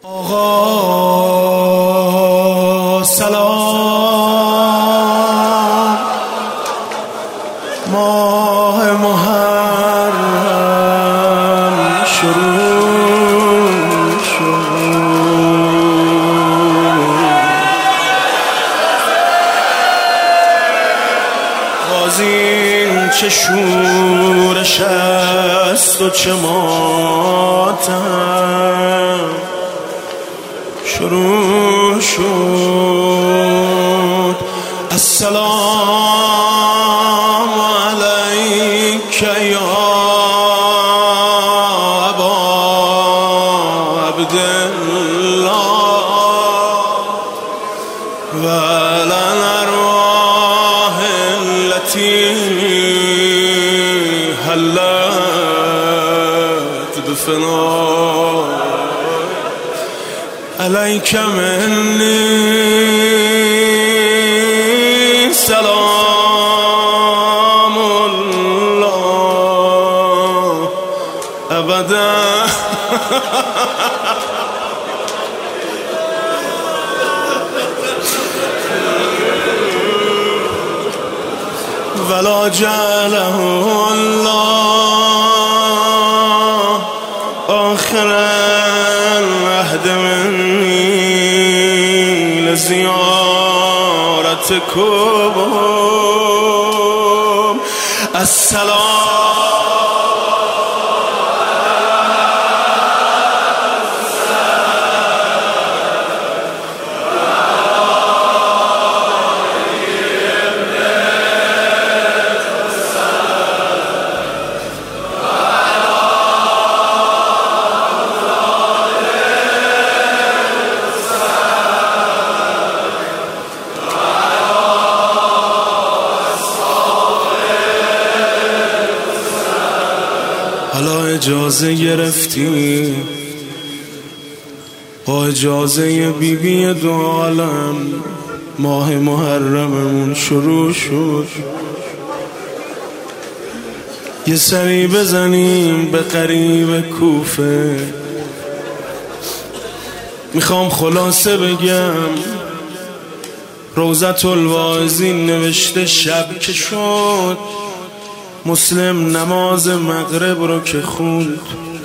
آقا سلام، ماه محرم شروع شد. بازین چه شورش است و چه ماتم شروع شد. السلام علیک یا ابا عبدالله و الارواح التي حلت بفنا علیک منی سلام الله ابدا. ولا جعله الله آخر العهد مني لزيارتكم. السلام حالا اجازه گرفتی با اجازه بیبی دو عالم ماه محرممون شروع شد. یه سری بزنیم به قریب کوفه. میخوام خلاصه بگم روضت الواعظین نوشته شب که شد مسلم نماز مغرب رو که خوند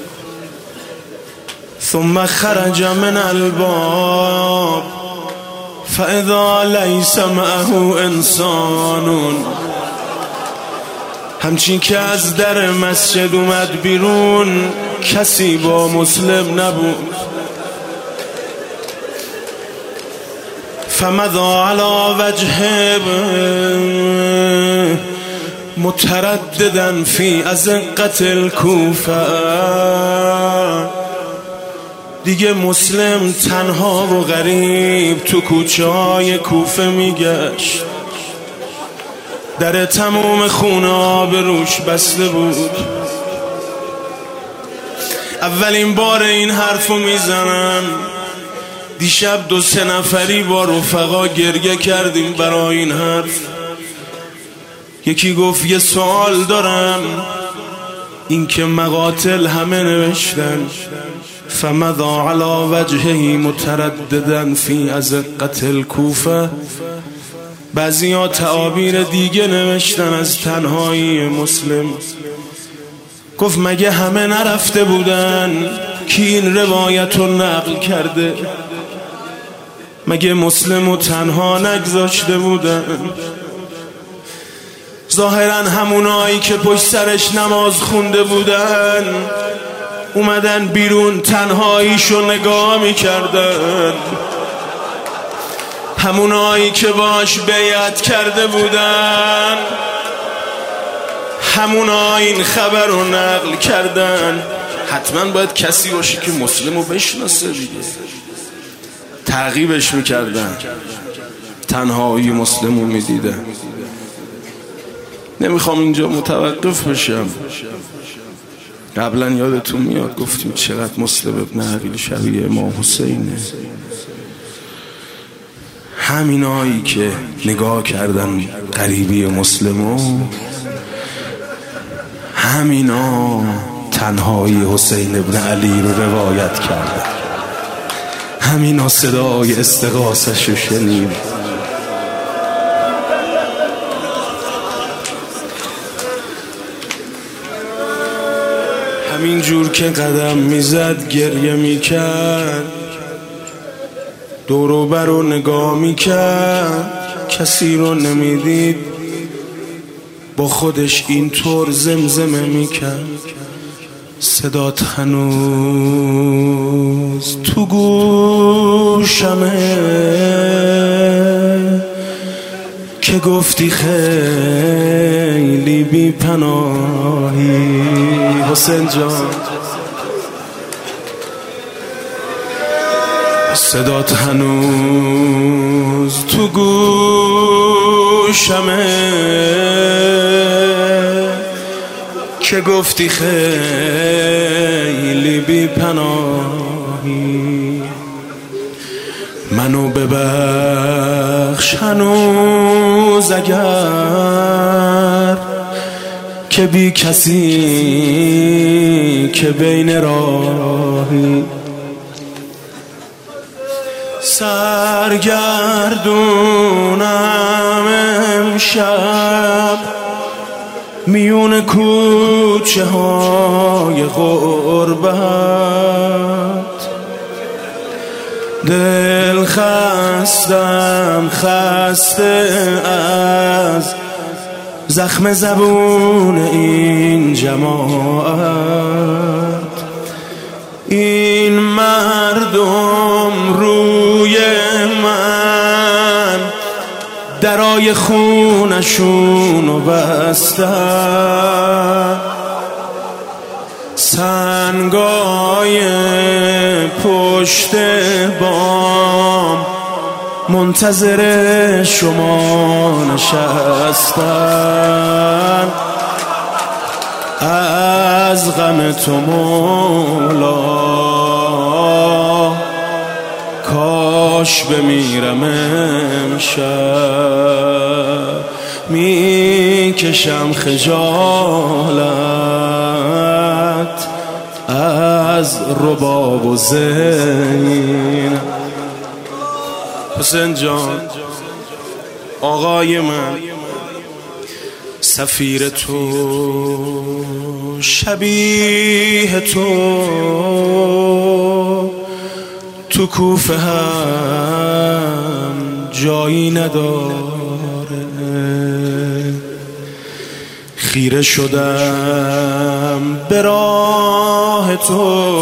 ثم خرج من الباب فاذا لیس معه انسان. همچین که از در مسجد اومد بیرون کسی با مسلم نبود. فمضى على وجهه مترددا فی ازقة الکوفه. دیگه مسلم تنها و غریب تو کوچه های کوفه میگشت. در تمام خونه ها به روش بسته بود. اولین بار این حرفو میزنم. دیشب 2-3 نفری با رفقا گریه کردیم برای این حرف. یکی گفت یه سوال دارم، این که مقاتل همه نوشتن فمضى على وجهه مترددا فی ازقة الکوفه، بعضی ها تعابیر دیگه نوشتن از تنهایی مسلم. گفت مگه همه نرفته بودن؟ کی این روایت رو نقل کرده؟ مگه مسلم رو تنها نگذاشته بودن؟ ظاهرا همونایی که پشت سرش نماز خونده بودن اومدن بیرون تنهاییشو نگاه میکردن. همونایی که باش بیعت کرده بودن همونا این خبر رو نقل کردن. حتما باید کسی باشه که مسلم رو بشناسه دیگه، تعقیبش میکردن، تنهایی مسلم رو میدیدن. نمیخوام اینجا متوقف بشم. قبلا یادتون میاد گفتیم چقدر مسلم ابن عقیل شبیه امام حسینه. همینایی که نگاه کردن قریبی مسلمو، همینا تنهایی حسین ابن علی رو روایت کردن. همینا صدای استغاثه‌شو شنید. همین جور که قدم میزد گریه میکرد، دور و بر رو نگاه میکرد، کسی رو نمیدید، با خودش اینطور زمزمه میکرد: صدات هنوز تو گوشمه که گفتی خیلی بی پناهی. حسین جان صدات هنوز تو گوشمه که گفتی خیلی بی پناهی. منو ببخش هنوز اگر که بی کسی که بین راهی. سرگردونم امشب میون کوچه های غربت، دل خستم خسته از زخم زبون این جماعت. این مردم روی من درای خونشونو بستن، سنگای پشت بام منتظر شما نشستن. از غم تو مولا کاش بمیرم امشب، میکشم خجالت از رباب و زین. حسین جان آقای من، سفیر تو شبیه تو کوفه هم جایی نداره. خیره شدم به راه تو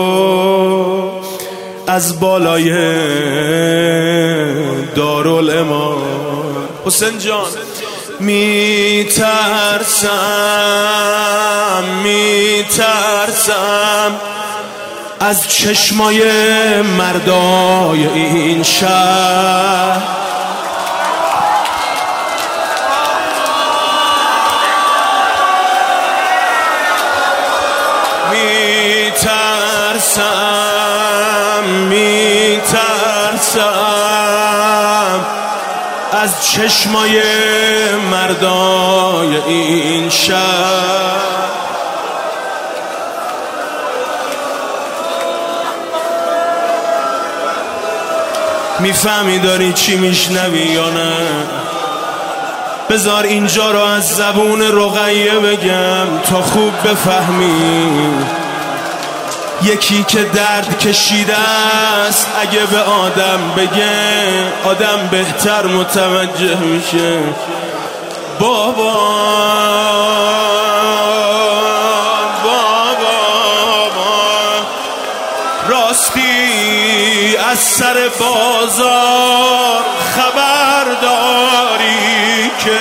از بالای دارالامام. حسین جان میترسم از چشمای مردای این شهر. میترسم از چشمای مردای این شهر. میفهمی داری چی میشنوی یا نه؟ بذار اینجا رو از زبون رقیه بگم تا خوب بفهمی. یکی که درد کشیده است اگه به آدم بگه، آدم بهتر متوجه میشه. بابا راستی از سر بازار خبر داری که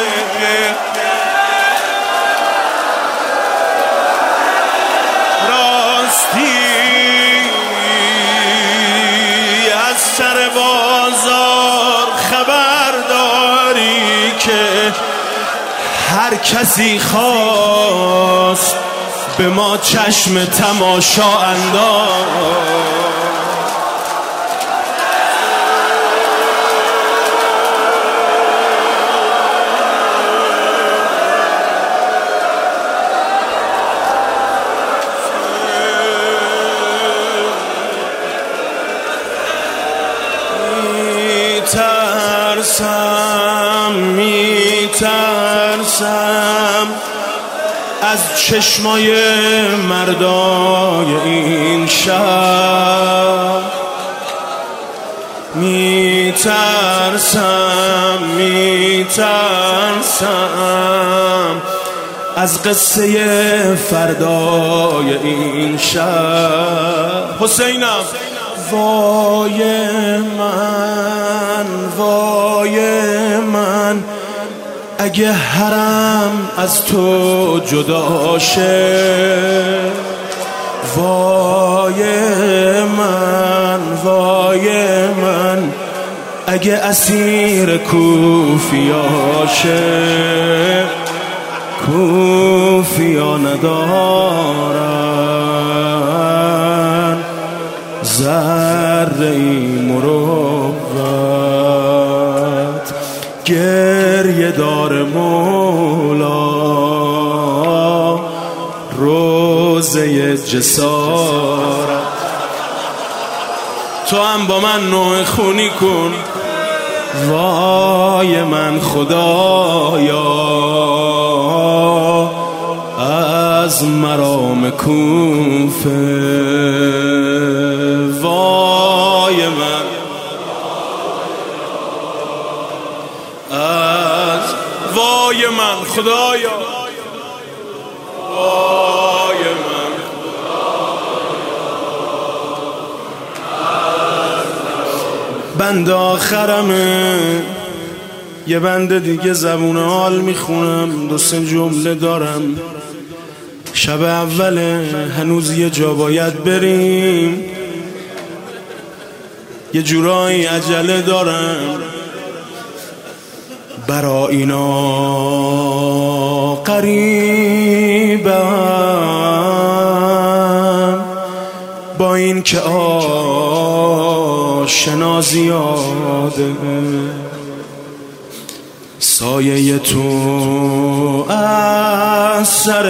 از سر بازار خبر داری که هر کسی خواست به ما چشم تماشا انداخت. میترسم از چشمای مردای این شهر، میترسم از قصه فردای این شهر. حسینم وای من اگه حرم از تو جدا شه، وای من اگه اسیر کوفیاشه، کوفیا ندارن ذره‌ای مروت، گریه دار مولا روزه جسارت. تو هم با من نوع خونی کن، وای من خدایا از مرام کوفه، وای من از وای من خدایا، وای من بند آخرمه، یه بند دیگه زبون حال میخونم، دو سه جمله دارم. شب اوله، هنوز یه جا باید بریم، یه جورایی عجله دارم برا اینا قریبم، با این که آشنا زیاده، سایه تو از سر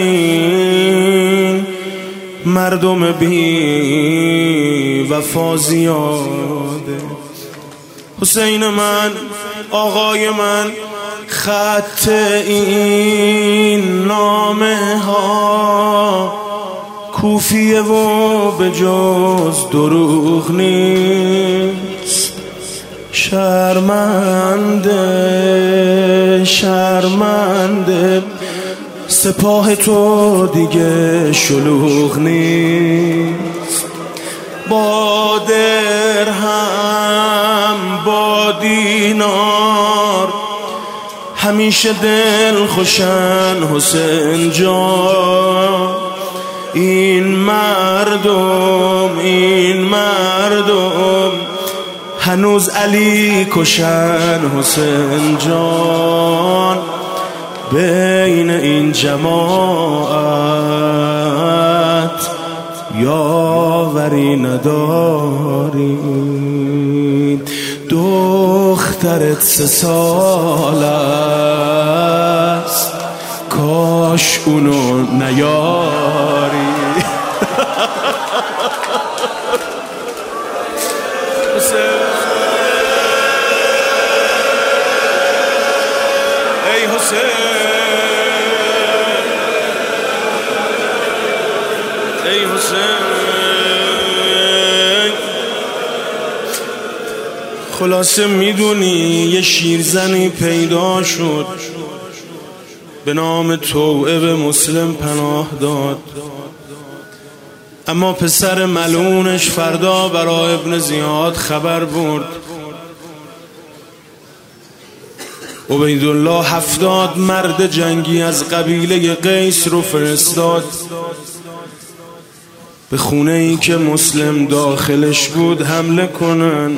این مردم بی وفا زیاده. حسین من، آقای من، خط این نامه ها کوفیه و به جز دروغ نیست. شرمنده سپاه تو دیگه شلوغ نیست. با درهم با دینار همیشه دل خوشن حسین جان، این مردم هنوز علی کشن حسین جان. بین این جماعت یاوری نداری، دخترت 3 سال است، کاش اونو نیاری. ای حسین، ای حسین. خلاصه میدونی یه شیرزنی پیدا شد به نام توعه، به مسلم پناه داد، اما پسر ملعونش فردا برای ابن زیاد خبر برد. عبیدالله 70 مرد جنگی از قبیله قیس رو فرستاد به خونه ای که مسلم داخلش بود حمله کنن.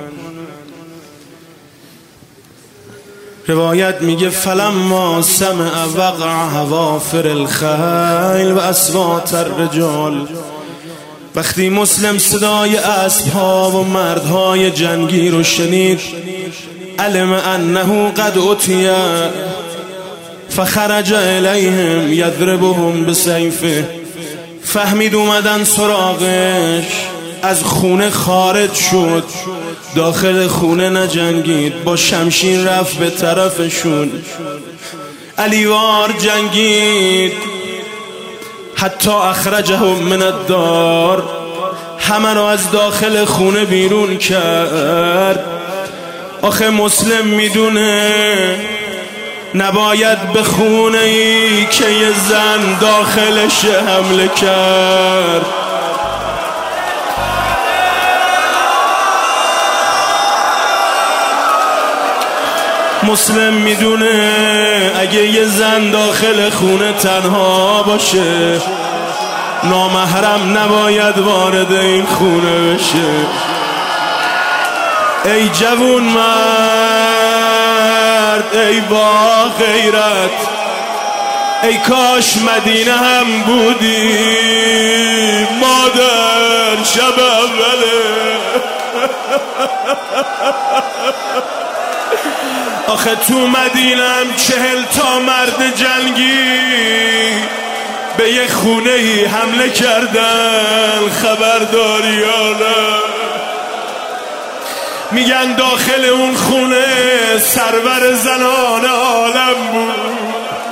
روایت میگه فلما سمع وقع حوافر الخیل و اصوات الرجال، وقتی مسلم صدای اسب‌ها و مردهای جنگی رو شنید، علم انه قد اتیه فخرج الیهم یضربهم بسیفه، فهمید اومدن سراغش، از خونه خارج شد، داخل خونه نجنگید، با شمشیر رفت به طرفشون. علیوار جنگید حتی اخرجهم من الدار، همه رو از داخل خونه بیرون کرد. آخه مسلم میدونه نباید به خونه ای که یه زن داخلش حمله کرد. مسلم میدونه اگه یه زن داخل خونه تنها باشه، نامحرم نباید وارد این خونه بشه. ای جوون مرد، ای با غیرت، ای کاش مدینه هم بودی مادر شب اوله. آخه تو مدینم 40 تا مرد جنگی به یه خونه ای حمله کردن، خبرداری یا نه؟ میگن داخل اون خونه سرور زنان عالم بود،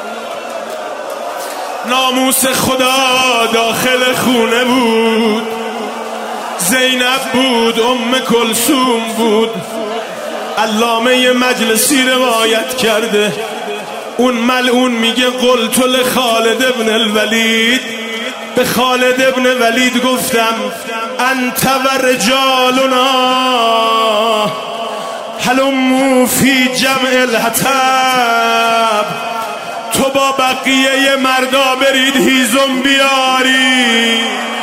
ناموس خدا داخل خونه بود، زینب بود، کلثوم بود. علامه مجلسی روایت کرده، اون ملعون میگه قلت لخالد ابن الولید، به خالد ابن ولید گفتم انت و رجالنا هلموا فی جمع الحطب، تو با بقیه مردا برید هیزم بیاری.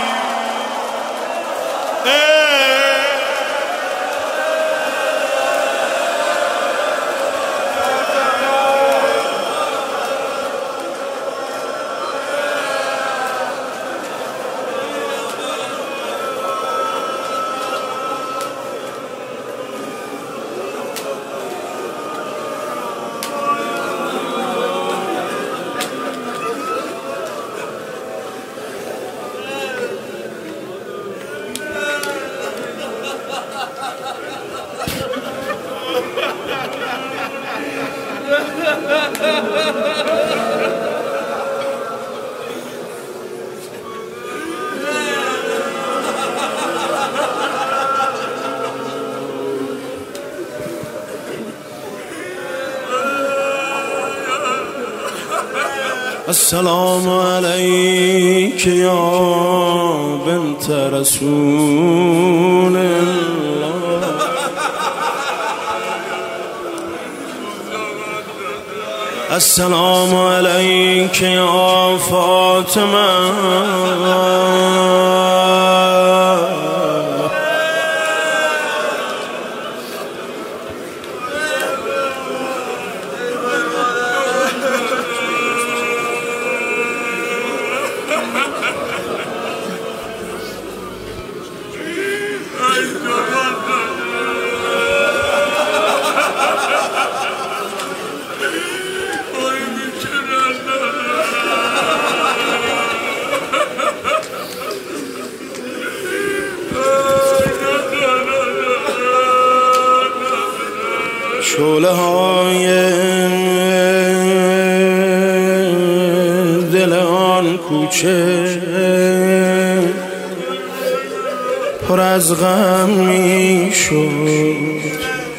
السلام علیک یا بنت رسول الله، السلام علیک یا فاطمه، شعله های دل آن کوچه پر از غم می شد،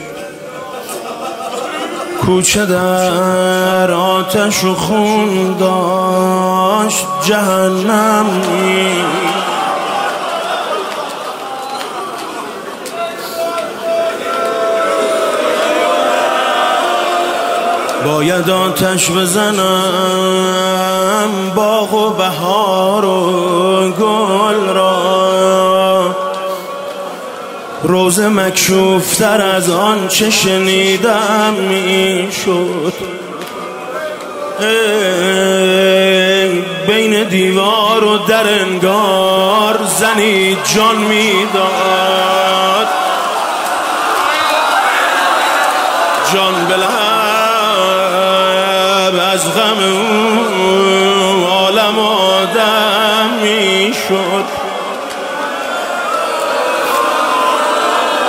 کوچه در آتش و خون داشت جهنم می. باید آتش بزنم باغ و بهار و گل را، روزه مکشوفتر از آن چه شنیدم می شد. بین دیوار و در انگار زنی جان می داد، جان بلند از غم اون عالم آدم می شد.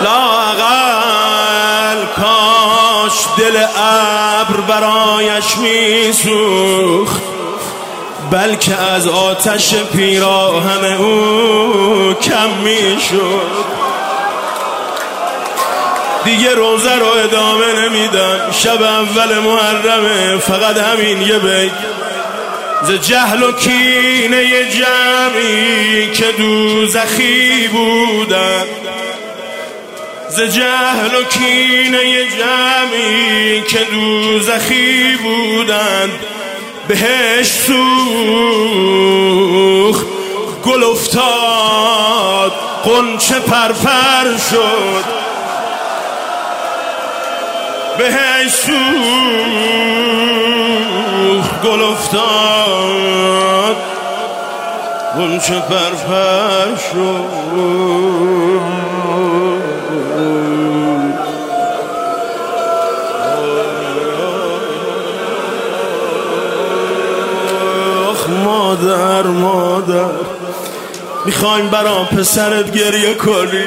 لااقل کاش دل ابر برایش میسوخت، بلکه از آتش پیراهن او کم میشد. دیگه روزه رو ادامه نمیدم، شب اول محرمه، فقط همین یه بیت. ز جهل و کینه جمعی که دوزخی بودن، ز جهل و کینه جمعی که دوزخی بودن، بهش سوخت گل افتاد غنچه پرپر شد، بهش سوخت گل افتاد غنچه پرپر شد. مادر میخوایم برام پسرت گریه کنی،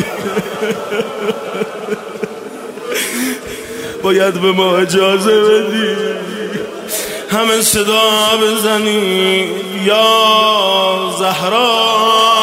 باید به ما اجازه بدی همه صدا بزنی یا زهرا